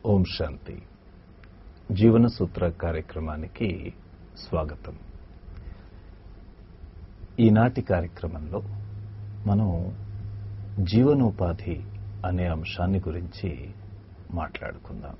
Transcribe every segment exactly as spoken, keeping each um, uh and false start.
ఓం శాంతి. జీవన సూత్ర కార్యక్రమానికి స్వాగతం. ఈనాటి కార్యక్రమంలో మనం జీవనోపాధి అనే అంశాన్ని గురించి మాట్లాడుకుందాం.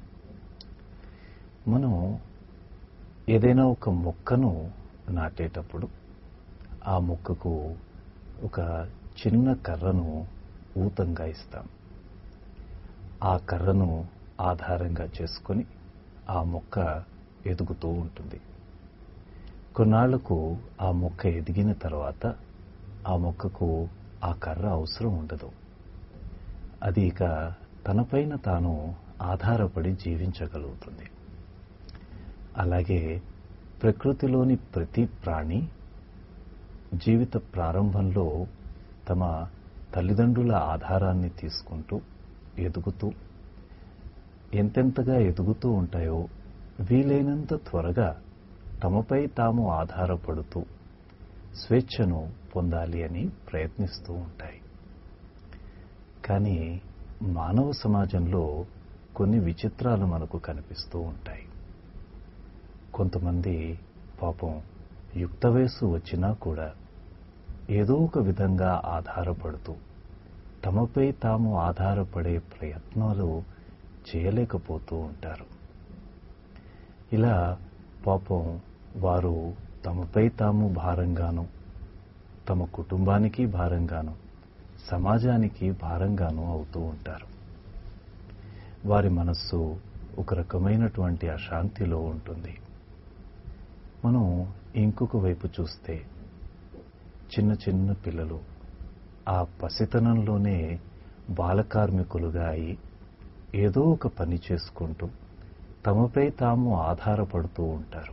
మనం ఏదైనా ఒక మొక్కను నాటేటప్పుడు ఆ మొక్కకు ఒక చిన్న కర్రను ఊతంగా ఇస్తాం. ఆ కర్రను ఆధారంగా చేసుకొని ఆ మొక్క ఎదుగుతూ ఉంటుంది. కొన్నాళ్లకు ఆ మొక్క ఎదిగిన తర్వాత ఆ మొక్కకు ఆ కర్ర అవసరం ఉండదు. అది ఇక తనపైన తాను ఆధారపడి జీవించగలుగుతుంది. అలాగే ప్రకృతిలోని ప్రతి ప్రాణి జీవిత ప్రారంభంలో తమ తల్లిదండ్రుల ఆధారాన్ని తీసుకుంటూ ఎదుగుతూ ఎంతెంతగా ఎదుగుతూ ఉంటాయో వీలైనంత త్వరగా తమపై తాము ఆధారపడుతూ స్వేచ్ఛను పొందాలి అని ప్రయత్నిస్తూ ఉంటాయి. కానీ మానవ సమాజంలో కొన్ని విచిత్రాలు మనకు కనిపిస్తూ ఉంటాయి. కొంతమంది పాపం యుక్త వయస్సు వచ్చినా కూడా ఏదో ఒక విధంగా ఆధారపడుతూ తమపై తాము ఆధారపడే ప్రయత్నాలు చేయలేకపోతూ ఉంటారు. ఇలా పాపం వారు తమపై తాము భారంగాను, తమ కుటుంబానికి భారంగాను, సమాజానికి భారంగాను అవుతూ ఉంటారు. వారి మనస్సు ఒక రకమైనటువంటి అశాంతిలో ఉంటుంది. మనం ఇంకొక వైపు చూస్తే చిన్న చిన్న పిల్లలు ఆ పసితనంలోనే బాలకార్మికులుగా అయి ఏదో ఒక పని చేసుకుంటూ తమపై తాము ఆధారపడుతూ ఉంటారు.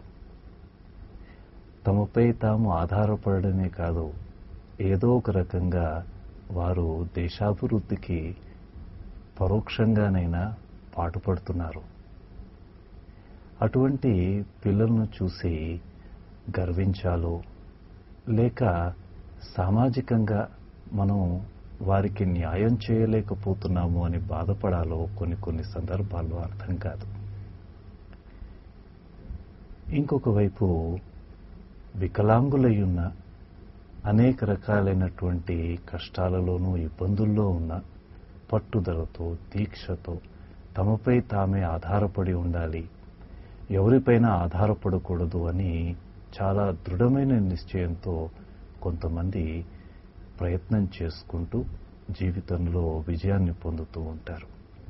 తమపై తాము ఆధారపడమే కాదు, ఏదో ఒక రకంగా వారు దేశాభివృద్ధికి పరోక్షంగానైనా పాటుపడుతున్నారు. అటువంటి పిల్లలను చూసి గర్వించాలో లేక సామాజికంగా మనం వారికి న్యాయం చేయలేకపోతున్నాము అని బాధపడాలో కొన్ని కొన్ని సందర్భాల్లో అర్థం కాదు. ఇంకొక వైపు వికలాంగులై ఉన్న, అనేక రకాలైనటువంటి కష్టాలలోనూ ఇబ్బందుల్లో ఉన్న, పట్టుదలతో దీక్షతో తమపై తామే ఆధారపడి ఉండాలి, ఎవరిపైన ఆధారపడకూడదు అని చాలా దృఢమైన నిశ్చయంతో కొంతమంది ప్రయత్నం చేసుకుంటూ జీవితంలో విజయాన్ని పొందుతూ ఉంటారు.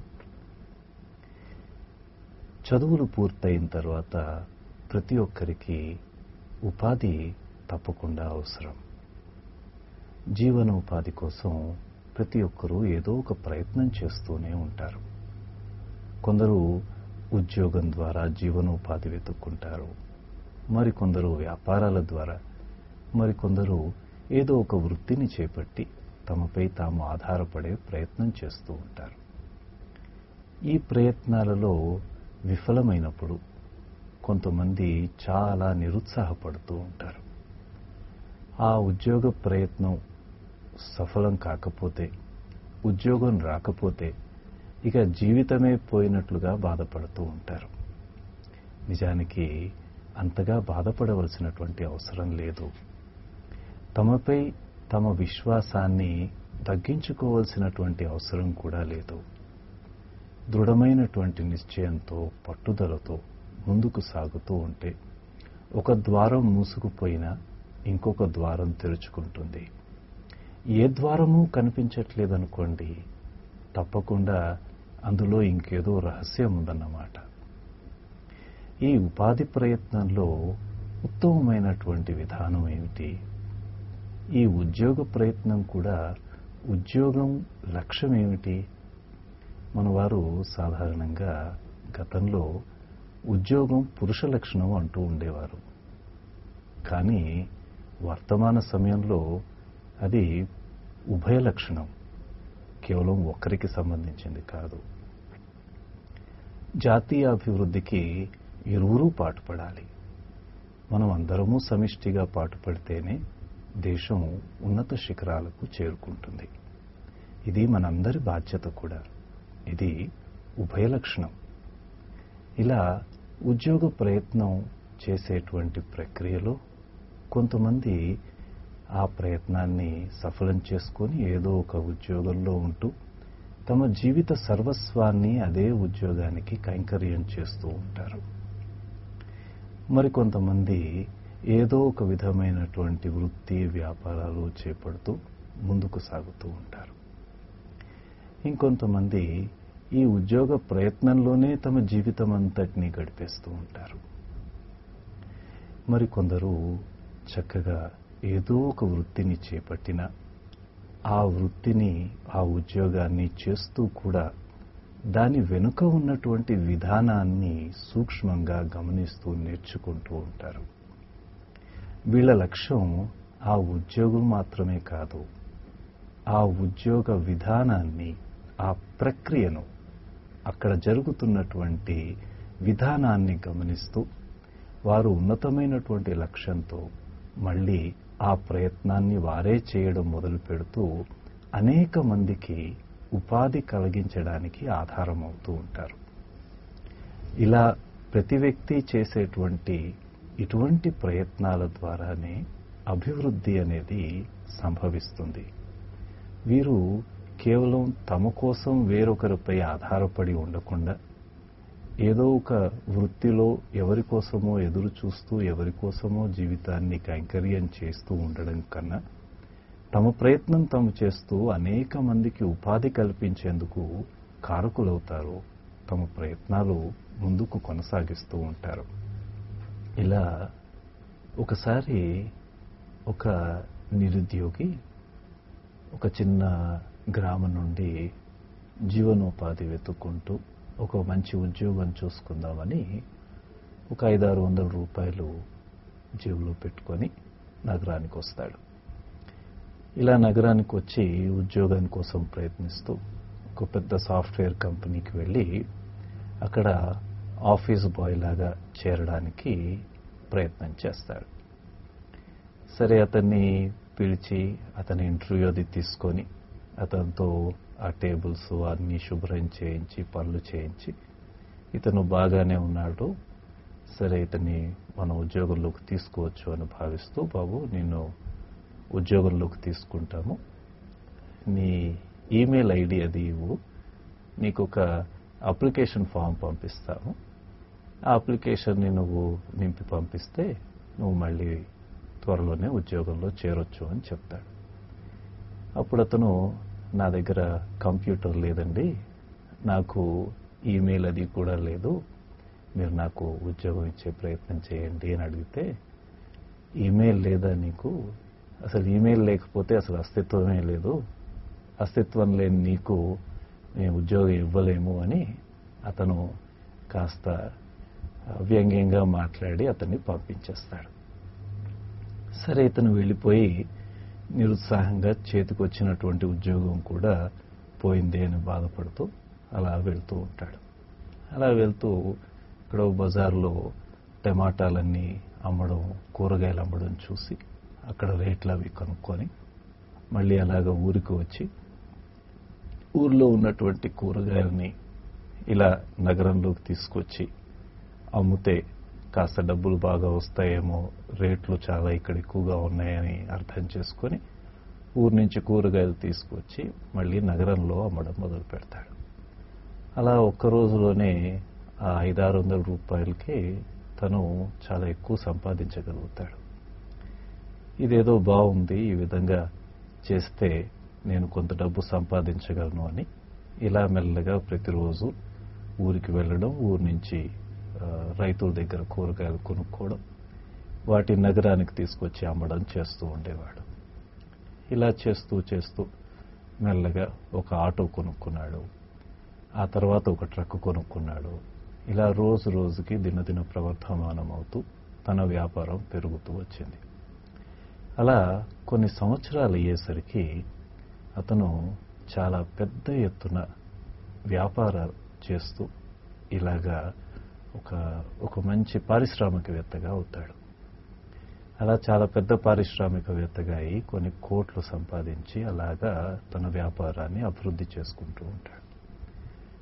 చదువులు పూర్తయిన తర్వాత ప్రతి ఒక్కరికి ఉపాధి తప్పకుండా అవసరం. జీవనోపాధి కోసం ప్రతి ఒక్కరూ ఏదో ఒక ప్రయత్నం చేస్తూనే ఉంటారు. కొందరు ఉద్యోగం ద్వారా జీవనోపాధి వెతుక్కుంటారు, మరికొందరు వ్యాపారాల ద్వారా, మరికొందరు ఏదో ఒక వృత్తిని చేపట్టి తమపై తాము ఆధారపడే ప్రయత్నం చేస్తూ ఉంటారు. ఈ ప్రయత్నాలలో విఫలమైనప్పుడు కొంతమంది చాలా నిరుత్సాహపడుతూ ఉంటారు. ఆ ఉద్యోగ ప్రయత్నం సఫలం కాకపోతే, ఉద్యోగం రాకపోతే ఇక జీవితమే పోయినట్లుగా బాధపడుతూ ఉంటారు. నిజానికి అంతగా బాధపడవలసినటువంటి అవసరం లేదు. తమపై తమ విశ్వాసాన్ని తగ్గించుకోవాల్సినటువంటి అవసరం కూడా లేదు. దృఢమైనటువంటి నిశ్చయంతో, పట్టుదలతో ముందుకు సాగుతూ ఉంటే ఒక ద్వారం మూసుకుపోయినా ఇంకొక ద్వారం తెరుచుకుంటుంది. ఏ ద్వారము కనిపించట్లేదనుకోండి, తప్పకుండా అందులో ఇంకేదో రహస్యం ఉందన్నమాట. ఈ ఉపాధి ప్రయత్నంలో ఉత్తమమైనటువంటి విధానం ఏమిటి? ఈ ఉద్యోగ ప్రయత్నం కూడా ఉద్యోగం లక్ష్యం ఏమిటి? మన వారు సాధారణంగా గతంలో ఉద్యోగం పురుష లక్షణం అంటూ ఉండేవారు. కానీ వర్తమాన సమయంలో అది ఉభయ లక్షణం, కేవలం ఒక్కరికి సంబంధించింది కాదు. జాతీయ అభివృద్ధికి ఇరువురూ పాటుపడాలి. మనం అందరము సమిష్టిగా పాటుపడితేనే దేశం ఉన్నత శిఖరాలకు చేరుకుంటుంది. ఇది మనందరి బాధ్యత కూడా. ఇది ఉభయలక్షణం. ఇలా ఉద్యోగ ప్రయత్నం చేసేటువంటి ప్రక్రియలో కొంతమంది ఆ ప్రయత్నాన్ని సఫలం చేసుకొని ఏదో ఒక ఉద్యోగంలో ఉంటూ తమ జీవిత సర్వస్వాన్ని అదే ఉద్యోగానికి కైంకర్యం చేస్తూ ఉంటారు. మరికొంతమంది ఏదో ఒక విధమైనటువంటి వృత్తి వ్యాపారాలు చేపడుతూ ముందుకు సాగుతూ ఉంటారు. ఇంకొంతమంది ఈ ఉద్యోగ ప్రయత్నంలోనే తమ జీవితం అంతటినీ గడిపేస్తూ ఉంటారు. మరికొందరు చక్కగా ఏదో ఒక వృత్తిని చేపట్టిన ఆ వృత్తిని ఆ ఉద్యోగాన్ని చేస్తూ కూడా దాని వెనుక ఉన్నటువంటి విధానాన్ని సూక్ష్మంగా గమనిస్తూ నేర్చుకుంటూ ఉంటారు. వీళ్ళ లక్ష్యం ఆ ఉద్యోగం మాత్రమే కాదు, ఆ ఉద్యోగ విధానాన్ని, ఆ ప్రక్రియను, అక్కడ జరుగుతున్నటువంటి విధానాన్ని గమనిస్తూ వారు ఉన్నతమైనటువంటి లక్ష్యంతో మళ్ళీ ఆ ప్రయత్నాన్ని వారే చేయడం మొదలు పెడుతూ అనేక మందికి ఉపాధి కలిగించడానికి ఆధారమవుతూ ఉంటారు. ఇలా ప్రతి వ్యక్తి చేసేటువంటి ఇటువంటి ప్రయత్నాల ద్వారానే అభివృద్ధి అనేది సంభవిస్తుంది. వీరు కేవలం తమ కోసం వేరొకరిపై ఆధారపడి ఉండకుండా ఏదో ఒక వృత్తిలో ఎవరి కోసమో ఎదురు చూస్తూ ఎవరి కోసమో జీవితాన్ని కైంకర్యం చేస్తూ ఉండడం కన్నా తమ ప్రయత్నం తాము చేస్తూ అనేక మందికి ఉపాధి కల్పించేందుకు కారకులవుతారు. తమ ప్రయత్నాలు ముందుకు కొనసాగిస్తూ ఉంటారు. ఇలా ఒకసారి ఒక నిరుద్యోగి ఒక చిన్న గ్రామం నుండి జీవనోపాధి వెతుక్కుంటూ ఒక మంచి ఉద్యోగం చూసుకుందామని ఒక ఐదారు వందల రూపాయలు జేబులో పెట్టుకొని నగరానికి వస్తాడు. ఇలా నగరానికి వచ్చి ఉద్యోగం కోసం ప్రయత్నిస్తూ ఒక పెద్ద సాఫ్ట్వేర్ కంపెనీకి వెళ్ళి అక్కడ ఆఫీస్ బాయ్ లాగా చేరడానికి ప్రయత్నం చేస్తాడు. సరే, అతన్ని పిలిచి అతని ఇంటర్వ్యూ అది తీసుకొని అతనితో ఆ టేబుల్స్ అన్నీ శుభ్రం చేయించి పనులు చేయించి ఇతను బాగానే ఉన్నాడు, సరే ఇతన్ని మనం ఉద్యోగంలోకి తీసుకోవచ్చు అని భావిస్తూ, బాబు నేను ఉద్యోగంలోకి తీసుకుంటాము, నీ ఈమెయిల్ ఐడి అది ఇవ్వు, నీకు ఒక అప్లికేషన్ ఫామ్ పంపిస్తాము, ఆ అప్లికేషన్ని నువ్వు నింపి పంపిస్తే నువ్వు మళ్ళీ త్వరలోనే ఉద్యోగంలో చేరొచ్చు అని చెప్తాడు. అప్పుడు అతను, నా దగ్గర కంప్యూటర్ లేదండి, నాకు ఈమెయిల్ అది కూడా లేదు, మీరు నాకు ఉద్యోగం ఇచ్చే ప్రయత్నం చేయండి అని అడిగితే, ఈమెయిల్ లేదా నీకు? అసలు ఈమెయిల్ లేకపోతే అసలు అస్తిత్వమే లేదు, అస్తిత్వం లేని నీకు మేము ఉద్యోగం ఇవ్వలేము అని అతను కాస్త వ్యంగ్యంగా మాట్లాడి అతన్ని పంపించేస్తాడు. సరే, ఇతను వెళ్ళిపోయి నిరుత్సాహంగా చేతికొచ్చినటువంటి ఉద్యోగం కూడా పోయింది అని బాధపడుతూ అలా వెళ్తూ ఉంటాడు. అలా వెళ్తూ ఇక్కడ బజార్లో టమాటాలన్నీ అమ్మడం, కూరగాయలు అమ్మడం చూసి అక్కడ రేట్లు అవి కనుక్కొని మళ్ళీ అలాగ ఊరికి వచ్చి ఊర్లో ఉన్నటువంటి కూరగాయలని ఇలా నగరంలోకి తీసుకొచ్చి అమ్మితే కాస్త డబ్బులు బాగా వస్తాయేమో, రేట్లు చాలా ఇక్కడ ఎక్కువగా ఉన్నాయని అర్థం చేసుకొని ఊరి నుంచి కూరగాయలు తీసుకొచ్చి మళ్ళీ నగరంలో అమ్మడం మొదలు పెడతాడు. అలా ఒక్క రోజులోనే ఆ ఐదారు వందల రూపాయలకి తను చాలా ఎక్కువ సంపాదించగలుగుతాడు. ఇదేదో బాగుంది, ఈ విధంగా చేస్తే నేను కొంత డబ్బు సంపాదించగలను అని ఇలా మెల్లగా ప్రతిరోజు ఊరికి వెళ్ళడం, ఊరి నుంచి రైతుల దగ్గర కూరగాయలు కొనుక్కోవడం, వాటి నగరానికి తీసుకొచ్చి అమ్మడం చేస్తూ ఉండేవాడు. ఇలా చేస్తూ చేస్తూ మెల్లగా ఒక ఆటో కొనుక్కున్నాడు, ఆ తర్వాత ఒక ట్రక్ కొనుక్కున్నాడు. ఇలా రోజు రోజుకి దినదిన ప్రవర్ధమానం అవుతూ తన వ్యాపారం పెరుగుతూ వచ్చింది. అలా కొన్ని సంవత్సరాలు అయ్యేసరికి అతను చాలా పెద్ద ఎత్తున వ్యాపారాలు చేస్తూ ఇలాగా ఒక ఒక మంచి పారిశ్రామికవేత్తగా అవుతాడు. అలా చాలా పెద్ద పారిశ్రామికవేత్తగా అయి కొన్ని కోట్లు సంపాదించి అలాగా తన వ్యాపారాన్ని అభివృద్ధి చేసుకుంటూ ఉంటాడు.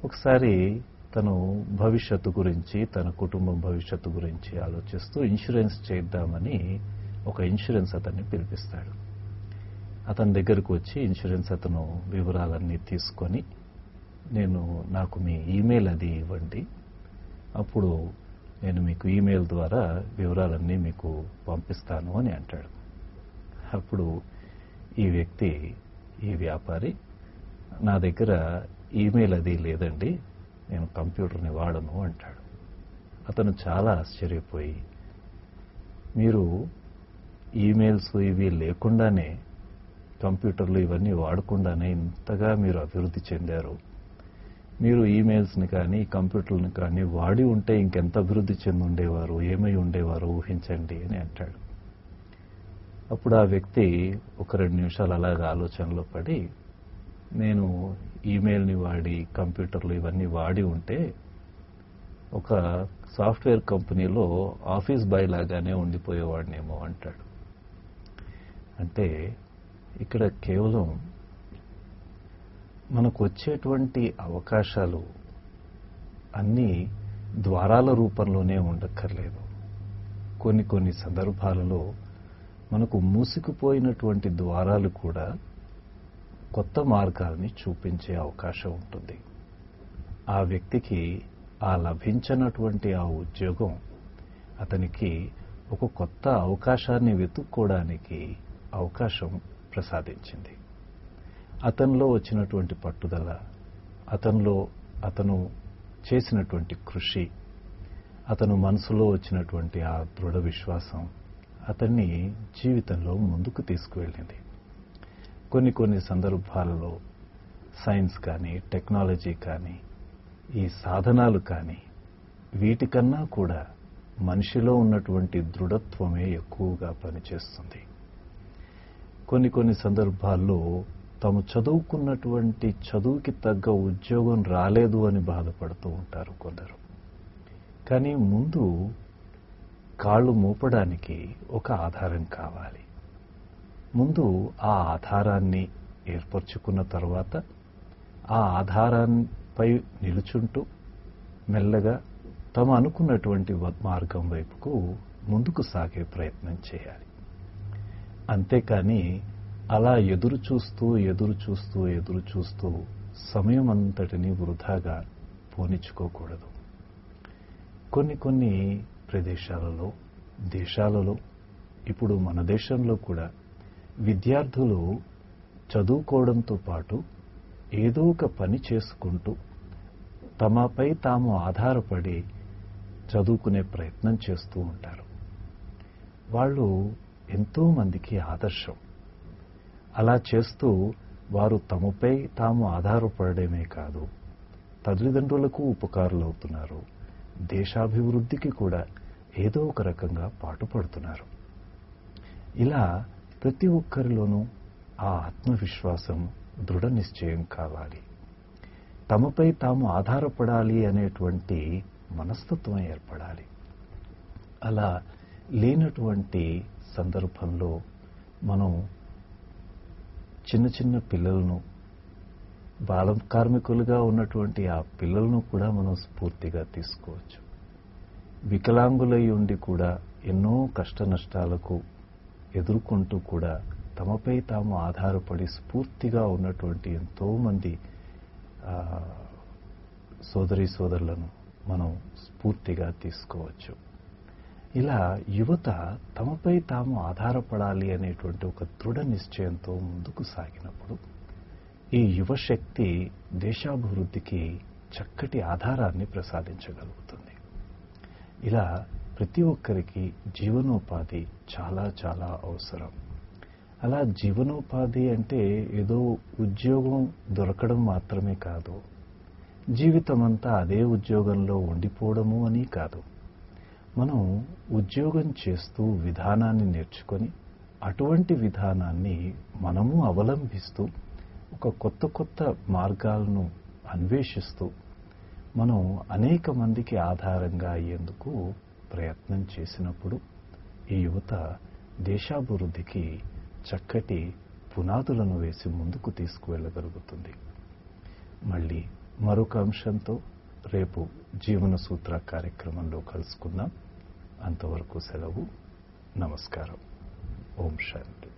ఒకసారి తను భవిష్యత్తు గురించి, తన కుటుంబం భవిష్యత్తు గురించి ఆలోచిస్తూ ఇన్సూరెన్స్ చేద్దామని ఒక ఇన్సూరెన్స్ అతన్ని పిలిపిస్తాడు. అతని దగ్గరకు వచ్చి ఇన్సూరెన్స్ అతను వివరాలన్నీ తీసుకొని, నేను నాకు మీ ఈమెయిల్ అది ఇవ్వండి, అప్పుడు నేను మీకు ఈమెయిల్ ద్వారా వివరాలన్నీ మీకు పంపిస్తాను అని అంటాడు. అప్పుడు ఈ వ్యక్తి, ఈ వ్యాపారి, నా దగ్గర ఈమెయిల్ అది లేదండి, నేను కంప్యూటర్ని వాడను అంటాడు. అతను చాలా ఆశ్చర్యపోయి, మీరు ఈమెయిల్స్ ఇవి లేకుండానే, కంప్యూటర్లు ఇవన్నీ వాడకుండానే ఇంతగా మీరు అభివృద్ధి చెందారు, మీరు ఈమెయిల్స్ని కానీ కంప్యూటర్ని కానీ వాడి ఉంటే ఇంకెంత అభివృద్ధి చెంది ఉండేవారు, ఏమై ఉండేవారు ఊహించండి అని అంటాడు. అప్పుడు ఆ వ్యక్తి ఒక రెండు నిమిషాలు అలాగా ఆలోచనలో పడి, నేను ఈమెయిల్ని వాడి కంప్యూటర్లు ఇవన్నీ వాడి ఉంటే ఒక సాఫ్ట్వేర్ కంపెనీలో ఆఫీస్ బాయ్ లాగానే ఉండిపోయేవాడినేమో అంటాడు. అంటే ఇక్కడ కేవలం మనకు వచ్చేటువంటి అవకాశాలు అన్నీ ద్వారాల రూపంలోనే ఉండక్కర్లేదు. కొన్ని కొన్ని సందర్భాలలో మనకు మూసుకుపోయినటువంటి ద్వారాలు కూడా కొత్త మార్గాల్ని చూపించే అవకాశం ఉంటుంది. ఆ వ్యక్తికి ఆ లభించినటువంటి ఆ ఉద్యోగం అతనికి ఒక కొత్త అవకాశాన్ని వెతుక్కోవడానికి అవకాశం ప్రసాదించింది. అతనిలో వచ్చినటువంటి పట్టుదల, అతనిలో అతను చేసినటువంటి కృషి, అతను మనసులో వచ్చినటువంటి ఆ దృఢ విశ్వాసం అతన్ని జీవితంలో ముందుకు తీసుకువెళ్ళింది. కొన్ని కొన్ని సందర్భాలలో సైన్స్ కానీ, టెక్నాలజీ కానీ, ఈ సాధనాలు కానీ, వీటికన్నా కూడా మనిషిలో ఉన్నటువంటి దృఢత్వమే ఎక్కువగా పనిచేస్తుంది. కొన్ని కొన్ని సందర్భాల్లో తాము చదువుకున్నటువంటి చదువుకి తగ్గ ఉద్యోగం రాలేదు అని బాధపడుతూ ఉంటారు కొందరు. కానీ ముందు కాళ్ళు మోపడానికి ఒక ఆధారం కావాలి. ముందు ఆ ఆధారాన్ని ఏర్పరచుకున్న తర్వాత ఆ ఆధారంపై నిలుచుంటూ మెల్లగా తమ అనుకున్నటువంటి మార్గం వైపుకు ముందుకు సాగే ప్రయత్నం చేయాలి. అంతేకాని అలా ఎదురు చూస్తూ ఎదురు చూస్తూ ఎదురు చూస్తూ సమయం అంతటిని వృధాగా పోనిచ్చుకోకూడదు. కొన్ని కొన్ని ప్రదేశాలలో, దేశాలలో, ఇప్పుడు మన దేశంలో కూడా విద్యార్థులు చదువుకోవడంతో పాటు ఏదో ఒక పని చేసుకుంటూ తమపై తాము ఆధారపడి చదువుకునే ప్రయత్నం చేస్తూ ఉంటారు. వాళ్ళు ఎంతో మందికి ఆదర్శం. అలా చేస్తూ వారు తమపై తాము ఆధారపడమే కాదు, తల్లిదండ్రులకు ఉపకారులు అవుతున్నారు, దేశాభివృద్ధికి కూడా ఏదో ఒక రకంగా పాటుపడుతున్నారు. ఇలా ప్రతి ఒక్కరిలోనూ ఆ ఆత్మవిశ్వాసం, దృఢ నిశ్చయం కావాలి. తమపై తాము ఆధారపడాలి అనేటువంటి మనస్తత్వం ఏర్పడాలి. అలా లేనటువంటి సందర్భంలో మనం చిన్న చిన్న పిల్లలను, బాల కార్మికులుగా ఉన్నటువంటి ఆ పిల్లలను కూడా మనం స్ఫూర్తిగా తీసుకోవచ్చు. వికలాంగులై ఉండి కూడా ఎన్నో కష్ట నష్టాలకు ఎదుర్కొంటూ కూడా తమపై తాము ఆధారపడి స్ఫూర్తిగా ఉన్నటువంటి ఎంతో మంది సోదరీ సోదరులను మనం స్ఫూర్తిగా తీసుకోవచ్చు. ఇలా యువత తమపై తాము ఆధారపడాలి అనేటువంటి ఒక దృఢ నిశ్చయంతో ముందుకు సాగినప్పుడు ఈ యువశక్తి దేశాభివృద్ధికి చక్కటి ఆధారాన్ని ప్రసాదించగలుగుతుంది. ఇలా ప్రతి ఒక్కరికి జీవనోపాధి చాలా చాలా అవసరం. అలా జీవనోపాధి అంటే ఏదో ఉద్యోగం దొరకడం మాత్రమే కాదు, జీవితమంతా అదే ఉద్యోగంలో ఉండిపోవడము అని కాదు. మనం ఉద్యోగం చేస్తూ విధానాన్ని నేర్చుకొని అటువంటి విధానాన్ని మనము అవలంబిస్తూ ఒక కొత్త కొత్త మార్గాలను అన్వేషిస్తూ మనం అనేక మందికి ఆధారంగా అయ్యేందుకు ప్రయత్నం చేసినప్పుడు ఈ యువత దేశాభివృద్ధికి చక్కటి పునాదులను వేసి ముందుకు తీసుకువెళ్ళగలుగుతుంది. మళ్ళీ మరొక అంశంతో రేపు జీవన సూత్ర కార్యక్రమంలో కలుసుకుందాం. అంతవరకు సెలవు. నమస్కారం. ఓం శాంతి.